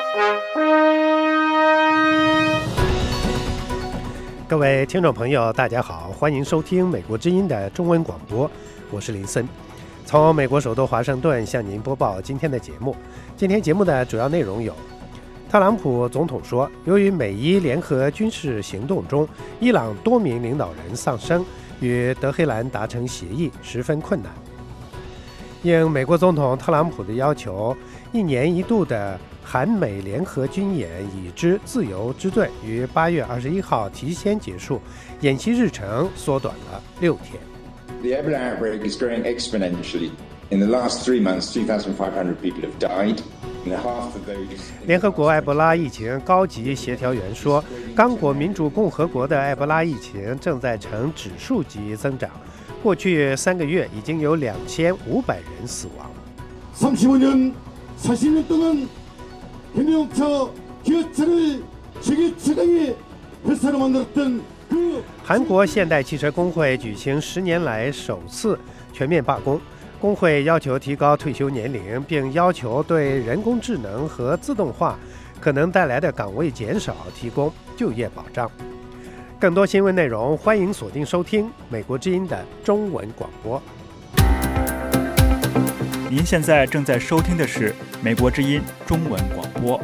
各位听众朋友，大家好，欢迎收听美国之音的中文广播，我是林森，从美国首都华盛顿向您播报今天的节目。今天节目的主要内容有：特朗普总统说，由于美伊联合军事行动中，伊朗多名领导人丧生，与德黑兰达成协议十分困难。应美国总统特朗普的要求，1年1度的韩美联合军演已知自由之队于8月21号提前结束，演习日程缩短了6天。 The Ebola outbreak is growing exponentially. In the last 3 months, 2,500 people have died. 联合国埃博拉疫情高级协调员说，刚果民主共和国的埃博拉疫情正在呈指数级增长，过去3个月已经有2500人死亡。 35년, 40년 동안 경영차 기업체를 세계 최강의 회사로 만들었던 韩国现代汽车工会举行10年来首次全面罢工，工会要求提高退休年龄，并要求对人工智能和自动化可能带来的岗位减少提供就业保障。更多新闻内容，欢迎锁定收听美国之音的中文广播。 您现在正在收听的是美国之音中文广播。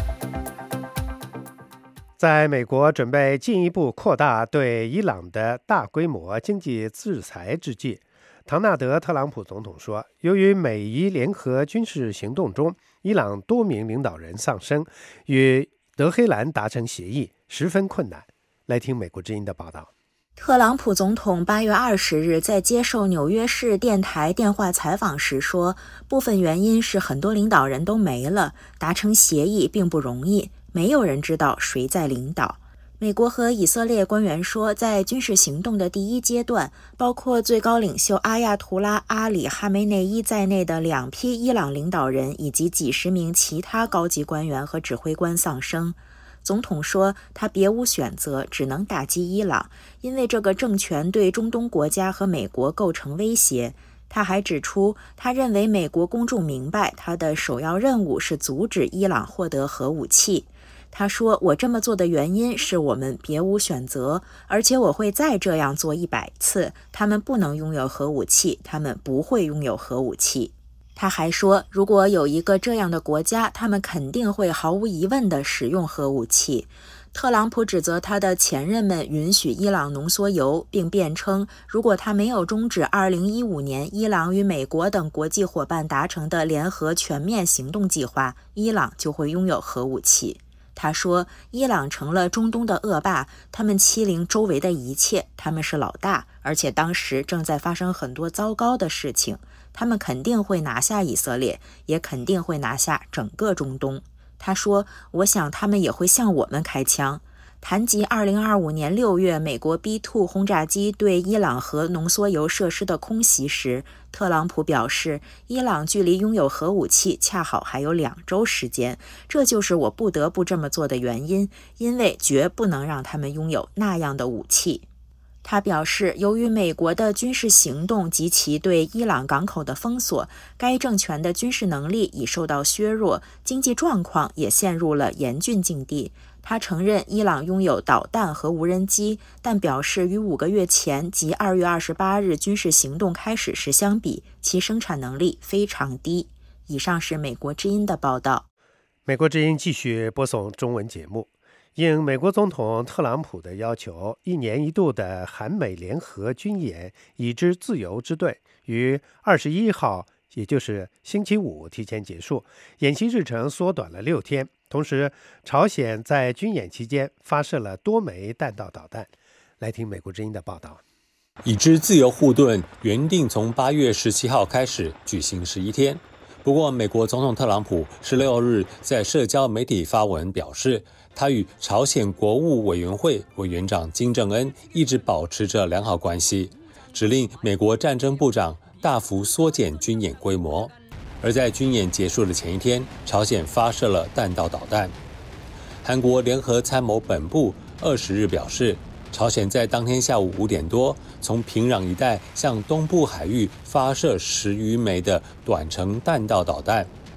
在美国准备进一步扩大对伊朗的大规模经济制裁之际，唐纳德·特朗普总统说，由于美伊联合军事行动中，伊朗多名领导人丧生，与德黑兰达成协议十分困难。来听美国之音的报道。 特朗普总统8月20日在接受纽约市电台电话采访时说，部分原因是很多领导人都没了，达成协议并不容易，没有人知道谁在领导。美国和以色列官员说，在军事行动的第一阶段，包括最高领袖阿亚图拉阿里哈梅内伊在内的2批伊朗领导人以及几十名其他高级官员和指挥官丧生。总统说，他别无选择，只能打击伊朗，因为这个政权对中东国家和美国构成威胁。他还指出，他认为美国公众明白他的首要任务是阻止伊朗获得核武器。他说，我这么做的原因是我们别无选择，而且我会再这样做100次。他们不能拥有核武器，他们不会拥有核武器。他还说，如果有一个这样的国家，他们肯定会毫无疑问地使用核武器。特朗普指责他的前任们允许伊朗浓缩铀，并辩称，如果他没有终止2015年伊朗与美国等国际伙伴达成的联合全面行动计划，伊朗就会拥有核武器。他说，伊朗成了中东的恶霸，他们欺凌周围的一切，他们是老大，而且当时正在发生很多糟糕的事情。他们肯定会拿下以色列，也肯定会拿下整个中东。他说，我想他们也会向我们开枪。谈及2025年6月美国 B-2 轰炸机对伊朗核浓缩铀设施的空袭时，特朗普表示，伊朗距离拥有核武器恰好还有2周时间，这就是我不得不这么做的原因，因为绝不能让他们拥有那样的武器。他表示，由于美国的军事行动及其对伊朗港口的封锁，该政权的军事能力已受到削弱，经济状况也陷入了严峻境地。他承认伊朗拥有导弹和无人机，但表示与5个月前即2月28日军事行动开始时相比，其生产能力非常低。以上是美国之音的报道。 美国之音继续播送中文节目。应美国总统特朗普的要求，1年1度的韩美联合军演已知自由之队于21号，也就是星期五提前结束，演习日程缩短了6天。同时，朝鲜在军演期间发射了多枚弹道导弹。来听美国之音的报道。 已知自由护盾原定从8月17号开始举行11天，不过美国总统特朗普16日在社交媒体发文表示，他与朝鲜国务委员会委员长金正恩一直保持着良好关系，指令美国战争部长大幅缩减军演规模。而在军演结束的前一天，朝鲜发射了弹道导弹。韩国联合参谋本部20日表示，朝鲜在当天下午5点多从平壤一带向东部海域发射10余枚的短程弹道导弹，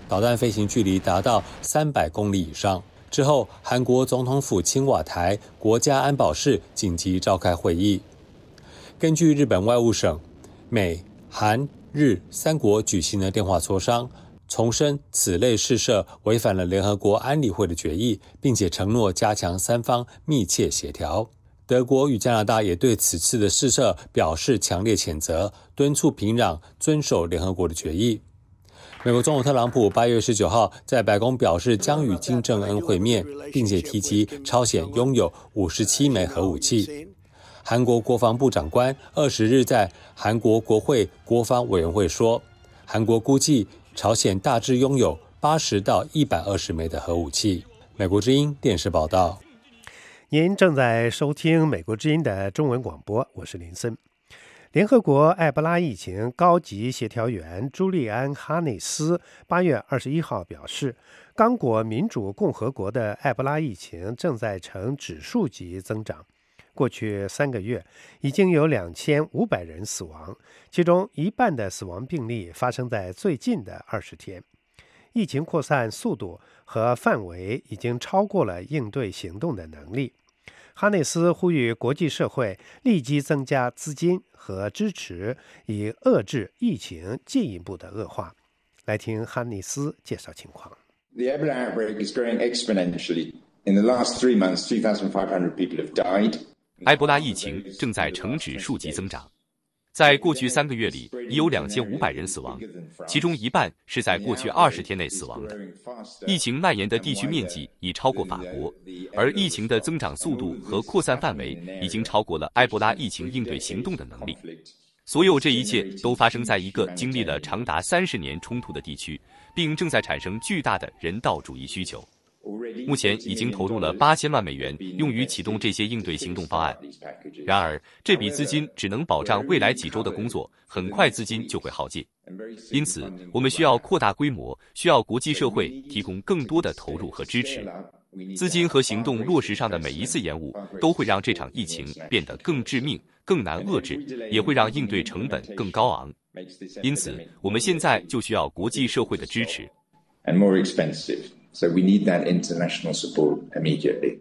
导弹飞行距离达到300公里以上。之后，韩国总统府青瓦台国家安保室紧急召开会议。根据日本外务省，美、韩、日3国举行了电话磋商，重申此类试射违反了联合国安理会的决议，并且承诺加强3方密切协调。德国与加拿大也对此次的试射表示强烈谴责，敦促平壤遵守联合国的决议。美国总统特朗普8月19号在白宫表示将与金正恩会面，并且提及朝鲜拥有57枚核武器。韩国国防部长官20日在韩国国会国防委员会说，韩国估计朝鲜大致拥有80到120枚的核武器。美国之音电视报道。 您正在收听美国之音的中文广播，我是林森。联合国埃博拉疫情高级协调员朱利安·哈内斯8月21号表示，刚果民主共和国的埃博拉疫情正在呈指数级增长。过去3个月，已经有2500人死亡，其中一半的死亡病例发生在最近的20天。疫情扩散速度和范围已经超过了应对行动的能力。哈内斯呼吁国际社会立即增加资金和支持，以遏制疫情进一步的恶化。来听哈内斯介绍情况。 The Ebola outbreak is growing exponentially. In the last 3 months, 2,500 people have died. 埃博拉疫情正在呈指数级增长。在过去3个月里，已有2500人死亡，其中一半是在过去20天内死亡的。疫情蔓延的地区面积已超过法国，而疫情的增长速度和扩散范围已经超过了埃博拉疫情应对行动的能力。所有这一切都发生在一个经历了长达30年冲突的地区，并正在产生巨大的人道主义需求。目前已经投入了8000万美元用于启动这些应对行动方案。然而，这笔资金只能保障未来几周的工作，很快资金就会耗尽。因此，我们需要扩大规模，需要国际社会提供更多的投入和支持。资金和行动落实上的每一次延误，都会让这场疫情变得更致命、更难遏制，也会让应对成本更高昂。因此，我们现在就需要国际社会的支持。 And more expensive. So we need that international support immediately.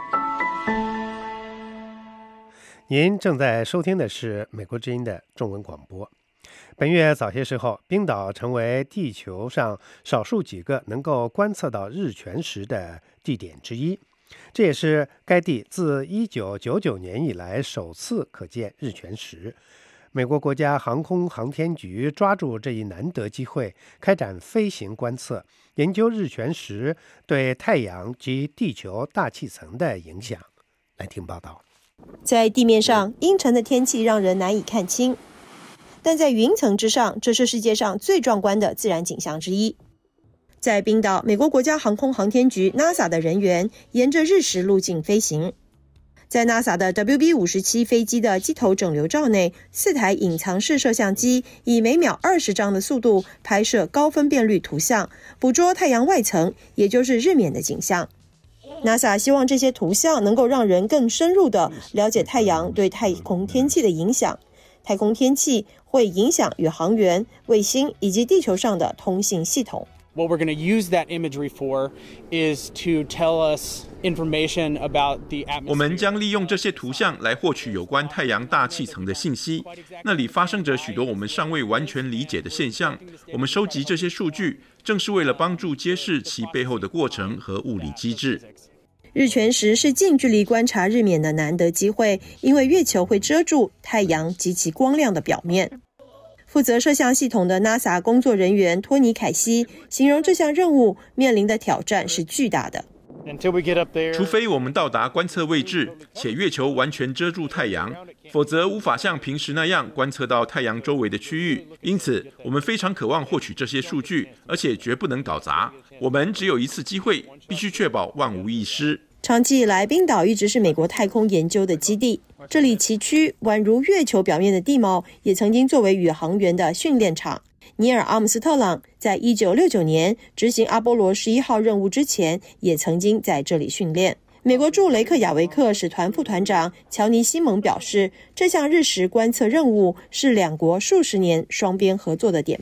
您正在收听的是美国之音的中文广播。本月早些时候，冰岛成为地球上少数几个能够观测到日全食的地点之一，这也是该地自1999年以来首次可见日全食。美国国家航空航天局抓住这一难得机会，开展飞行观测，研究日全食对太阳及地球大气层的影响。来听报道。 在地面上，阴沉的天气让人难以看清，但在云层之上，这是世界上最壮观的自然景象之一。在冰岛，美国国家航空航天局 NASA 的人员沿着日食路径飞行。在 NASA 的 WB-57 飞机的机头整流罩内，4台隐藏式摄像机以每秒20张的速度拍摄高分辨率图像，捕捉太阳外层，也就是日冕的景象。NASA 希望这些图像能够让人更深入地了解太阳对太空天气的影响。太空天气会影响宇航员、卫星以及地球上的通信系统。 What we're going to use that imagery for is to tell us information about the atmosphere. 我们将利用这些图像来获取有关太阳大气层的信息，那里发生着许多我们尚未完全理解的现象。我们收集这些数据，正是为了帮助揭示其背后的过程和物理机制。 日全食是近距离观察日冕的难得机会，因为月球会遮住太阳及其光亮的表面。负责摄像系统的 NASA 工作人员托尼·凯西形容这项任务面临的挑战是巨大的。 除非我们到达观测位置，且月球完全遮住太阳，否则无法像平时那样观测到太阳周围的区域。因此，我们非常渴望获取这些数据，而且绝不能搞砸。我们只有一次机会，必须确保万无一失。 长期以来，冰岛一直是美国太空研究的基地。这里崎岖宛如月球表面的地貌，也曾经作为宇航员的训练场。尼尔·阿姆斯特朗在1969年执行阿波罗11号任务之前，也曾经在这里训练。美国驻雷克雅维克使团副团长乔尼·西蒙表示，这项日食观测任务是两国数十年双边合作的典范。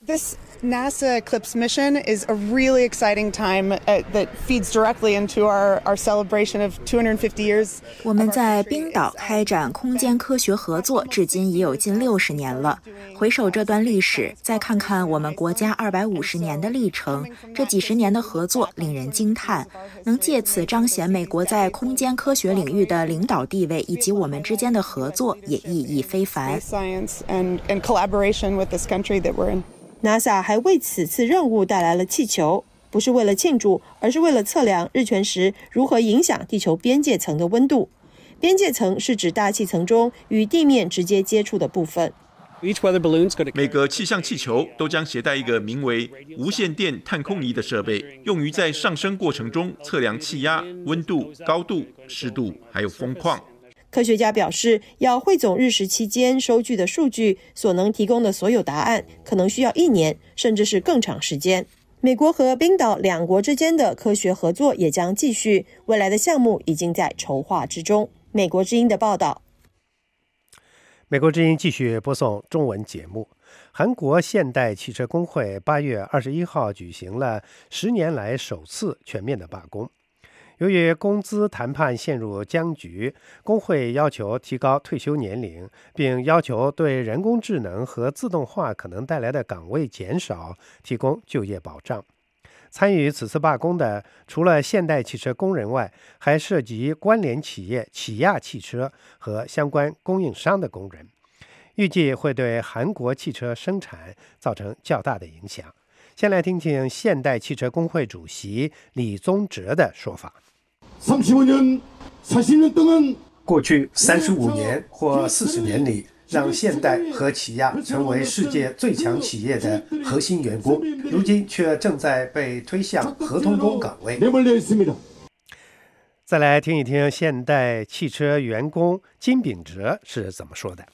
This NASA Eclipse mission is a really exciting time that feeds directly into our celebration of 250 years. 我们在冰岛开展空间科学合作，至今已有近60年了。回首这段历史，再看看我们国家250年的历程，这几十年的合作令人惊叹。能借此彰显美国在空间科学领域的领导地位，以及我们之间的合作也意义非凡。 NASA 还为此次任务带来了气球，不是为了庆祝，而是为了测量日全食如何影响地球边界层的温度。边界层是指大气层中与地面直接接触的部分。 每个气象气球都将携带一个名为无线电探空仪的设备，用于在上升过程中测量气压、温度、高度、湿度，还有风况。 科学家表示，要汇总日食期间收据的数据，所能提供的所有答案，可能需要1年，甚至是更长时间。美国和冰岛两国之间的科学合作也将继续，未来的项目已经在筹划之中。美国之音的报道。 美国之音继续播送中文节目。韩国现代汽车工会8月21号举行了10年来首次全面的罢工。由于工资谈判陷入僵局，工会要求提高退休年龄，并要求对人工智能和自动化可能带来的岗位减少提供就业保障。参与此次罢工的除了现代汽车工人外，还涉及关联企业起亚汽车和相关供应商的工人，预计会对韩国汽车生产造成较大的影响。先来听听现代汽车工会主席李宗哲的说法。 35년, 40년 동안 过去35年或40年里，让现代和起亚成为世界最强企业的核心员工，如今却正在被推向合同工岗位。再来听一听现代汽车员工金秉哲是怎么说的。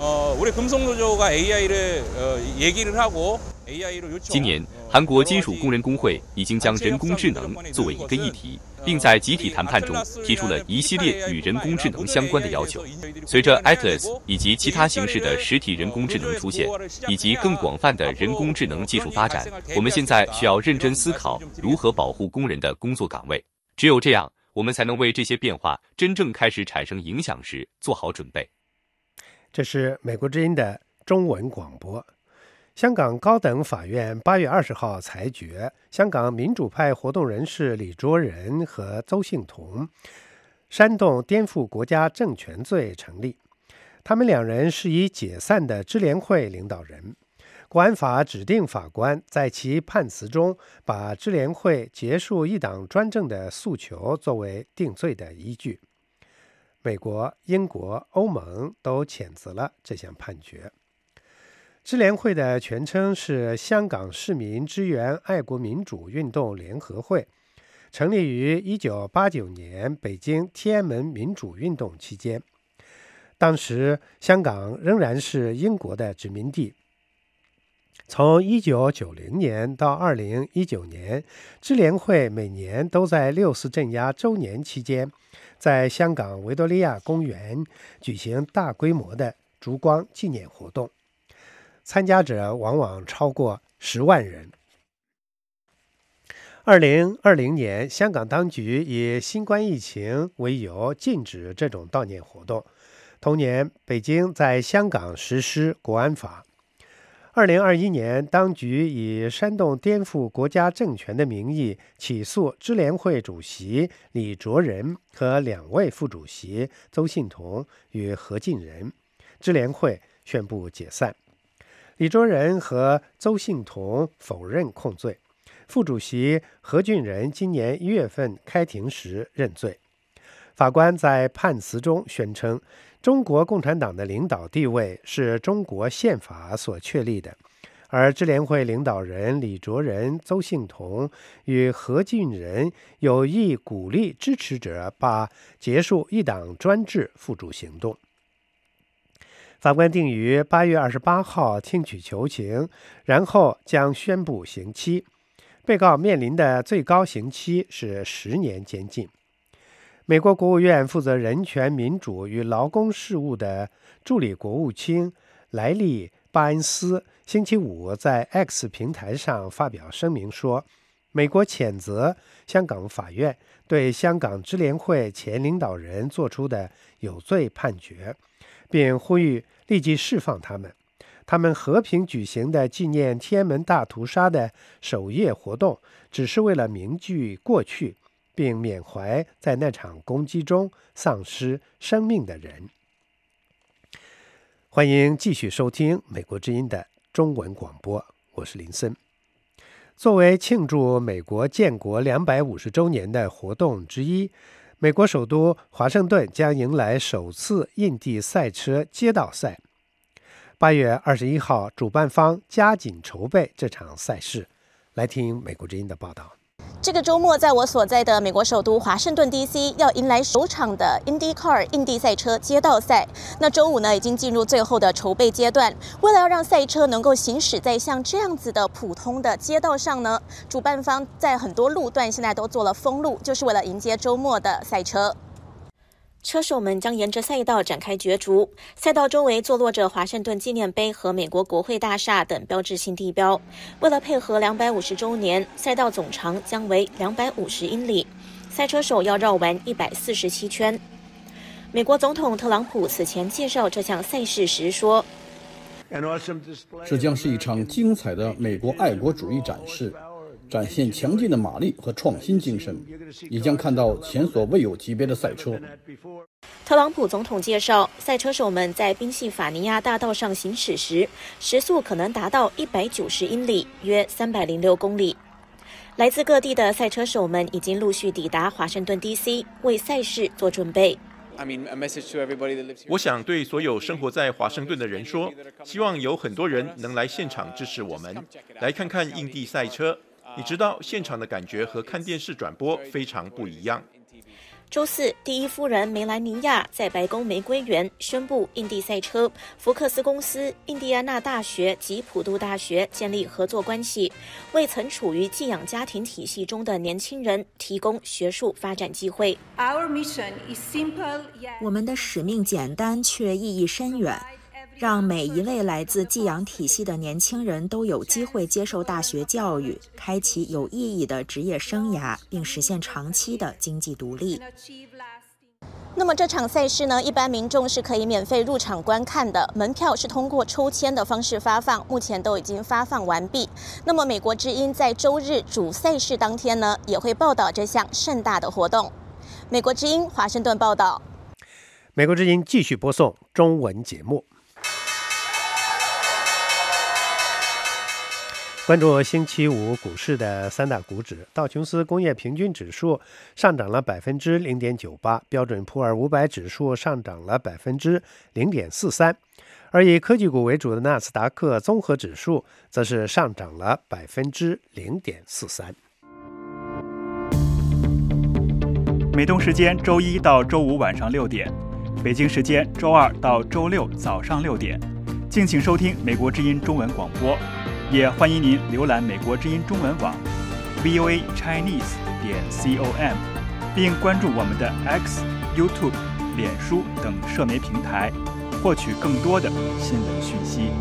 今年，韩国金属工人工会已经将人工智能作为一个议题，并在集体谈判中提出了一系列与人工智能相关的要求。随着 Atlas 以及其他形式的实体人工智能出现，以及更广泛的人工智能技术发展，我们现在需要认真思考如何保护工人的工作岗位。只有这样，我们才能为这些变化真正开始产生影响时做好准备。 这是美国之音的中文广播。香港高等法院8月20号裁决，香港民主派活动人士李卓人和邹幸彤煽动颠覆国家政权罪成立。他们两人是以解散的支联会领导人。国安法指定法官在其判词中把支联会结束一党专政的诉求作为定罪的依据。美国、英国、欧盟都谴责了这项判决。支联会的全称是香港市民支援爱国民主运动联合会，成立于1989年北京天安门民主运动期间。当时香港仍然是英国的殖民地。从1990年到2019年，支联会每年都在6·4镇压周年期间，在香港维多利亚公园举行大规模的烛光纪念活动，参加者往往超过10万人。2020年，香港当局以新冠疫情为由禁止这种悼念活动。同年，北京在香港实施国安法。2021年，当局以煽动颠覆国家政权的名义起诉支联会主席李卓人和2位副主席邹幸彤与何敬仁，支联会宣布解散。李卓人和邹幸彤否认控罪，副主席何俊仁今年1月份开庭时认罪。法官在判词中宣称，中国共产党的领导地位是中国宪法所确立的，而支联会领导人李卓人、邹幸彤与何俊仁有意鼓励支持者把结束一党专制付诸行动。法官定于8月28号听取求情，然后将宣布刑期。被告面临的最高刑期是10年监禁。美国国务院负责人权、民主与劳工事务的助理国务卿莱利· 巴恩斯星期五在 X 平台上发表声明说，美国谴责香港法院对香港支联会前领导人作出的有罪判决，并呼吁立即释放他们。他们和平举行的纪念天安门大屠杀的首夜活动，只是为了铭记过去，并缅怀在那场攻击中丧失生命的人。欢迎继续收听美国之音的中文广播，我是林森。作为庆祝美国建国250周年的活动之一，美国首都华盛顿将迎来首次印地赛车街道赛。8月21号，主办方加紧筹备这场赛事。来听美国之音的报道。 这个周末，在我所在的美国首都华盛顿 DC 要迎来首场的 IndyCar 印地赛车街道赛。那周五呢，已经进入最后的筹备阶段。为了要让赛车能够行驶在像这样子的普通的街道上呢，主办方在很多路段现在都做了封路，就是为了迎接周末的赛车。车手们将沿着赛道展开角逐，赛道周围坐落着华盛顿纪念碑和美国国会大厦等标志性地标。为了配合250周年，赛道总长将为250英里，赛车手要绕完147圈。美国总统特朗普此前介绍这项赛事时说， 这将是一场精彩的美国爱国主义展示，展现强劲的马力和创新精神，你将看到前所未有级别的赛车。 特朗普总统介绍，赛车手们在宾夕法尼亚大道上行驶时，时速可能达到190英里，约306公里。来自各地的赛车手们已经陆续抵达华盛顿 DC， 为赛事做准备。 我想对所有生活在华盛顿的人说，希望有很多人能来现场支持我们，来看看印地赛车。你知道，现场的感觉和看电视转播非常不一样。 周四，第一夫人梅兰妮亚在白宫玫瑰园宣布，印地赛车、福克斯公司、印第安纳大学及普渡大学建立合作关系，为曾处于寄养家庭体系中的年轻人提供学术发展机会。 我们的使命简单却意义深远，让每一位来自寄养体系的年轻人都有机会接受大学教育，开启有意义的职业生涯，并实现长期的经济独立。 那么这场赛事呢，一般民众是可以免费入场观看的，门票是通过抽签的方式发放，目前都已经发放完毕。那么美国之音在周日主赛事当天呢，也会报道这项盛大的活动。美国之音华盛顿报道。 美国之音继续播送中文节目。关注星期五股市的三大股指，道琼斯工业平均指数上涨了 0.98%， 标准普尔500指数上涨了 0.43%， 而以科技股为主的纳斯达克综合指数则是上涨了 0.43%。 美东时间周一到周五晚上6点，北京时间周二到周六早上6点，敬请收听美国之音中文广播。也欢迎您浏览美国之音中文网 voachinese.com， 并关注我们的 X、YouTube、脸书等社媒平台，获取更多的新闻讯息。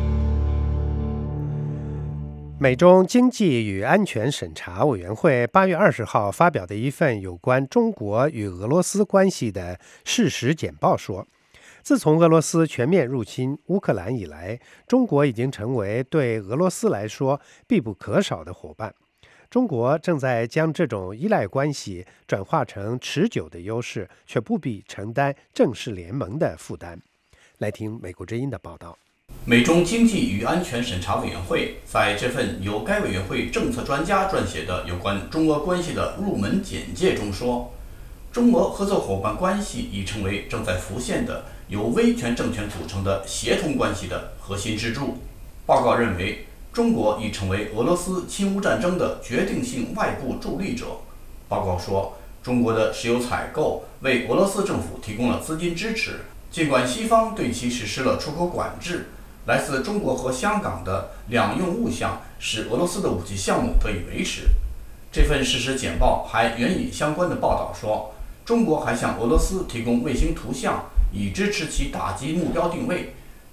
美中经济与安全审查委员会8月20号发表的一份有关中国与俄罗斯关系的事实简报说，自从俄罗斯全面入侵乌克兰以来，中国已经成为对俄罗斯来说必不可少的伙伴。中国正在将这种依赖关系转化成持久的优势，却不必承担正式联盟的负担。来听美国之音的报道。 美中经济与安全审查委员会在这份由该委员会政策专家撰写的有关中俄关系的入门简介中说，中俄合作伙伴关系已成为正在浮现的由威权政权组成的协同关系的核心支柱。报告认为，中国已成为俄罗斯侵乌战争的决定性外部助力者。报告说，中国的石油采购为俄罗斯政府提供了资金支持，尽管西方对其实施了出口管制。来自中国和香港的两用物项使俄罗斯的武器项目得以维持。这份事实简报还援引相关的报道说，中国还向俄罗斯提供卫星图像，以支持其打击目标定位。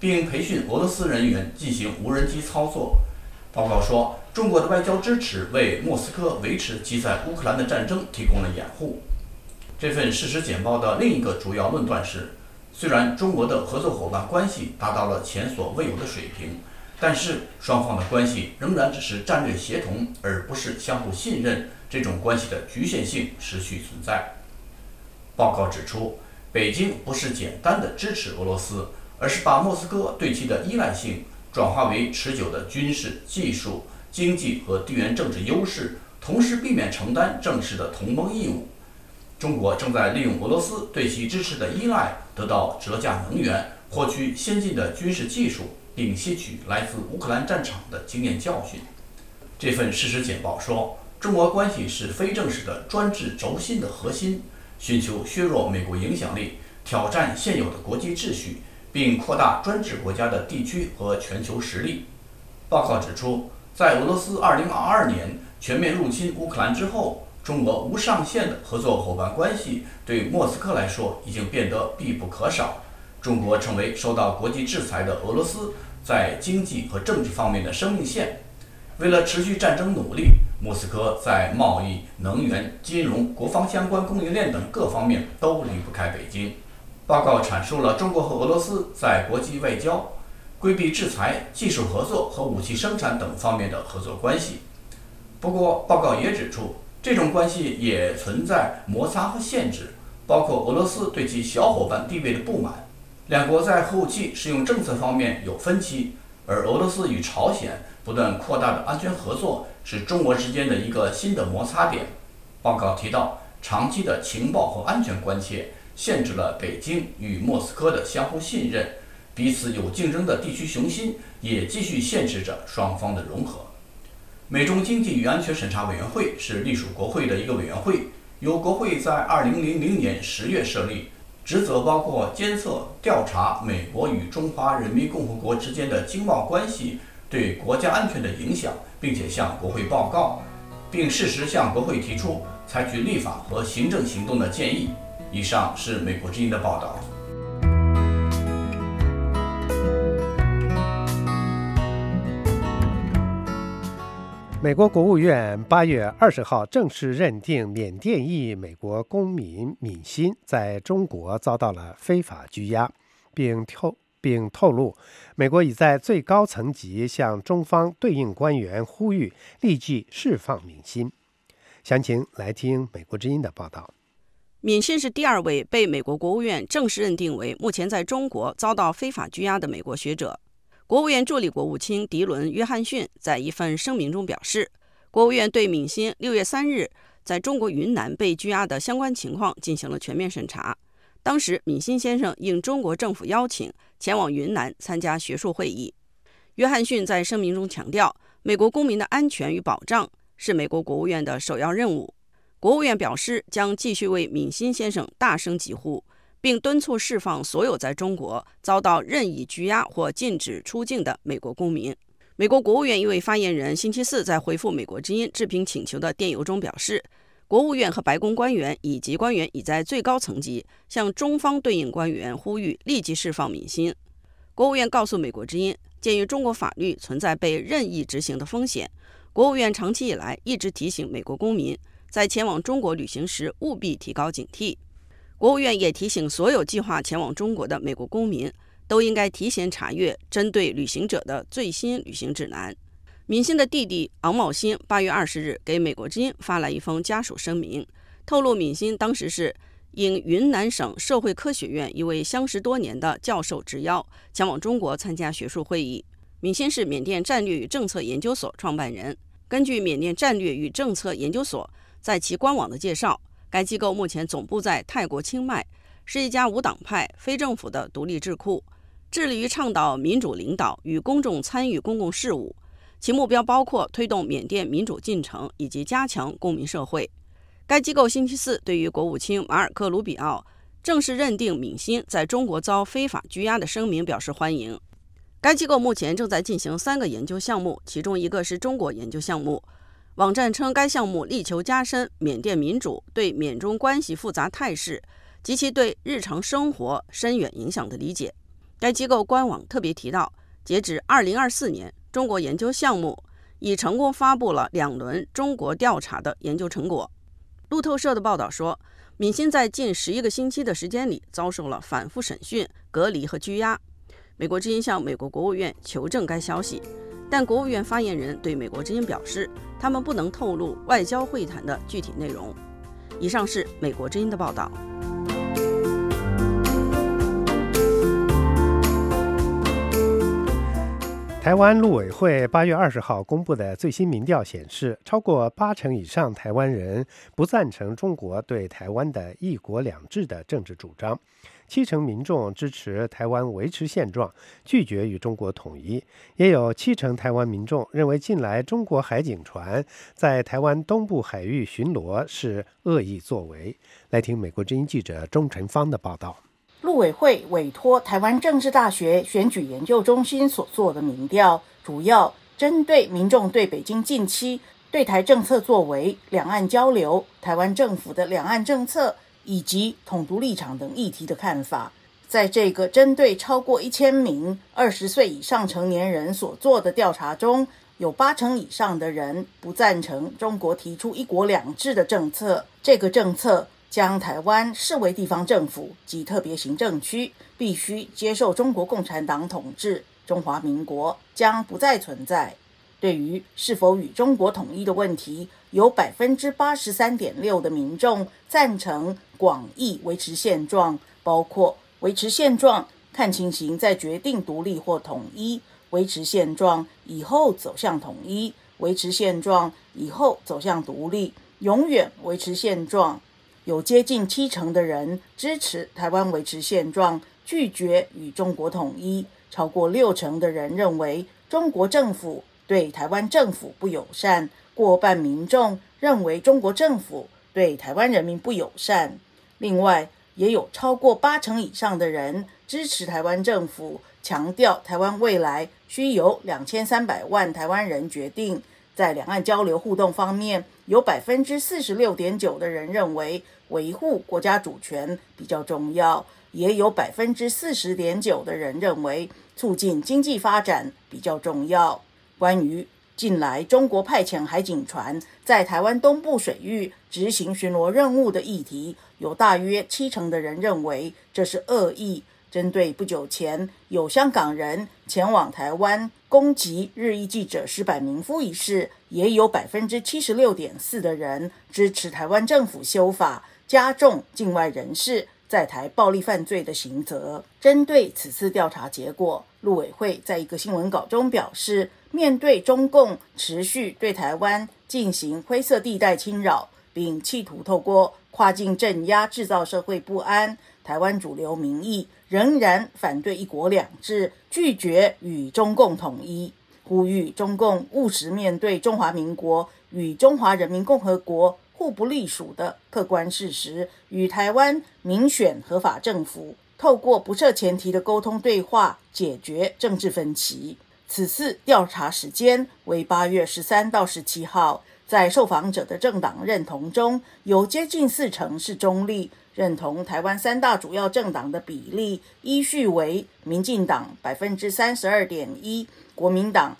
并培训俄罗斯人员进行无人机操作。报告说，中国的外交支持为莫斯科维持其在乌克兰的战争提供了掩护。这份事实简报的另一个主要论断是，虽然中国的合作伙伴关系达到了前所未有的水平，但是双方的关系仍然只是战略协同，而不是相互信任。这种关系的局限性持续存在。报告指出，北京不是简单的支持俄罗斯，而是把莫斯科对其的依赖性转化为持久的军事、技术、经济和地缘政治优势，同时避免承担正式的同盟义务。中国正在利用俄罗斯对其支持的依赖，得到折价能源，获取先进的军事技术，并吸取来自乌克兰战场的经验教训。这份事实简报说，中俄关系是非正式的专制轴心的核心，寻求削弱美国影响力，挑战现有的国际秩序，并扩大专制国家的地区和全球实力。报告指出，在俄罗斯2022年全面入侵乌克兰之后，中俄无上限的合作伙伴关系对莫斯科来说已经变得必不可少。中国成为受到国际制裁的俄罗斯在经济和政治方面的生命线。为了持续战争努力，莫斯科在贸易、能源、金融、国防相关供应链等各方面都离不开北京。报告阐述了中国和俄罗斯在国际外交、规避制裁、技术合作和武器生产等方面的合作关系。不过，报告也指出，这种关系也存在摩擦和限制，包括俄罗斯对其小伙伴地位的不满。两国在核武器使用政策方面有分歧，而俄罗斯与朝鲜不断扩大的安全合作是中俄之间的一个新的摩擦点。报告提到，长期的情报和安全关切限制了北京与莫斯科的相互信任，彼此有竞争的地区雄心也继续限制着双方的融合。美中经济与安全审查委员会是隶属国会的一个委员会，由国会在2000年10月设立，职责包括监测、调查美国与中华人民共和国之间的经贸关系对国家安全的影响，并且向国会报告，并适时向国会提出采取立法和行政行动的建议。以上是美国之音的报道。 美国国务院8月20号正式认定缅甸裔美国公民敏欣在中国遭到了非法拘押，并透露，美国已在最高层级向中方对应官员呼吁立即释放敏欣。详情来听美国之音的报道。 敏欣是第2位被美国国务院正式认定为目前在中国遭到非法拘押的美国学者。国务院助理国务卿迪伦·约翰逊在一份声明中表示，国务院对敏欣6月3日在中国云南被拘押的相关情况进行了全面审查。当时，敏欣先生应中国政府邀请前往云南参加学术会议。约翰逊在声明中强调，美国公民的安全与保障是美国国务院的首要任务。国务院表示，将继续为敏欣先生大声疾呼，并敦促释放所有在中国遭到任意拘押或禁止出境的美国公民。美国国务院一位发言人星期四在回复美国之音置评请求的电邮中表示，国务院和白宫官员以及官员已在最高层级向中方对应官员呼吁立即释放敏欣。国务院告诉美国之音，鉴于中国法律存在被任意执行的风险，国务院长期以来一直提醒美国公民在前往中国旅行时务必提高警惕。国务院也提醒所有计划前往中国的美国公民都应该提前查阅针对旅行者的最新旅行指南。敏欣的弟弟昂茂新8月20日给美国之音发来一封家属声明，透露敏欣当时是应云南省社会科学院一位相识多年的教授之邀，前往中国参加学术会议。敏欣是缅甸战略与政策研究所创办人。根据缅甸战略与政策研究所在其官网的介绍，该机构目前总部在泰国清迈，是一家无党派、非政府的独立智库，致力于倡导民主领导与公众参与公共事务。其目标包括推动缅甸民主进程以及加强公民社会。该机构星期四对于国务卿马尔克·卢比奥正式认定敏欣在中国遭非法拘押的声明表示欢迎。该机构目前正在进行3个研究项目，其中一个是中国研究项目。网站称，该项目力求加深缅甸民主对缅中关系复杂态势及其对日常生活深远影响的理解。 该机构官网特别提到，截止2024年，中国研究项目已成功发布了2轮中国调查的研究成果。路透社的报道说，闵鑫在近11个星期的时间里遭受了反复审讯、隔离和拘押。美国之音向美国国务院求证该消息，但国务院发言人对美国之音表示，他们不能透露外交会谈的具体内容。以上是美国之音的报道。 台湾陆委会8月20号公布的最新民调显示，超过80%以上台湾人不赞成中国对台湾的一国两制的政治主张，70%民众支持台湾维持现状，拒绝与中国统一，也有70%台湾民众认为近来中国海警船在台湾东部海域巡逻是恶意作为。来听美国之音记者钟晨芳的报道。 陆委会委托台湾政治大学选举研究中心所做的民调，主要针对民众对北京近期对台政策作为、两岸交流、台湾政府的两岸政策以及统独立场等议题的看法。在这个针对超过1000名20岁以上成年人所做的调查中，有80%以上的人不赞成中国提出一国两制的政策。这个政策将台湾视为地方政府及特别行政区，必须接受中国共产党统治，中华民国将不再存在。对于是否与中国统一的问题，有 83.6% 的民众赞成广义维持现状，包括维持现状看情形再决定独立或统一，维持现状以后走向统一，维持现状以后走向独立，永远维持现状。有接近70%的人支持台湾维持现状，拒绝与中国统一。超过60%的人认为中国政府对台湾政府不友善，过半民众认为中国政府对台湾人民不友善。另外，也有超过80%以上的人支持台湾政府，强调台湾未来需由2300万台湾人决定。在两岸交流互动方面，有 46.9% 的人认为维护国家主权比较重要，也有 40.9% 的人认为促进经济发展比较重要。关于近来中国派遣海警船在台湾东部水域执行巡逻任务的议题，有大约70%的人认为这是恶意。针对不久前有香港人前往台湾攻击日裔记者石坂民夫一事，也有 76.4% 的人支持台湾政府修法，加重境外人士在台暴力犯罪的刑责。针对此次调查结果，陆委会在一个新闻稿中表示，面对中共持续对台湾进行灰色地带侵扰，并企图透过跨境镇压制造社会不安，台湾主流民意仍然反对一国两制，拒绝与中共统一，呼吁中共务实面对中华民国与中华人民共和国互不隶属的客观事实，与台湾民选合法政府透过不设前提的沟通对话解决政治分歧。此次调查时间为8月13到17号，在受访者的政党认同中，有接近40%是中立，认同台湾3大主要政党的比例依序为民进党 32.1%、国民党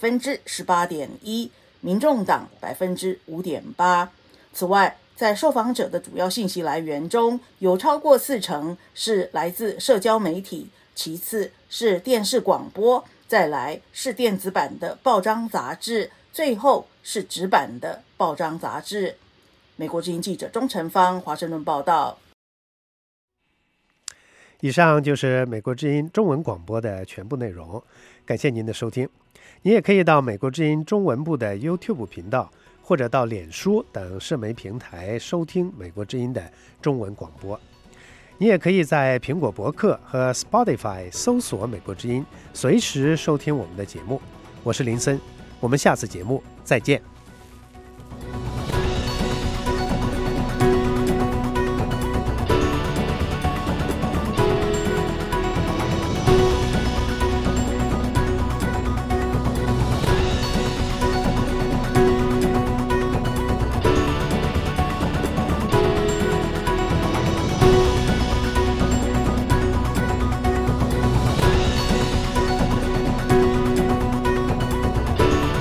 18.1%、民众党 5.8%。此外，在受访者的主要信息来源中，有超过40%是来自社交媒体，其次是电视广播，再来是电子版的报章杂志，最后是纸版的报章杂志。美国之音记者钟晨芳华盛顿报道。 以上就是美国之音中文广播的全部内容，感谢您的收听。你也可以到美国之音中文部的 YouTube 频道，或者到脸书等社媒平台收听美国之音的中文广播。你也可以在苹果博客和 Spotify 搜索美国之音，随时收听我们的节目。我是林森，我们下次节目再见。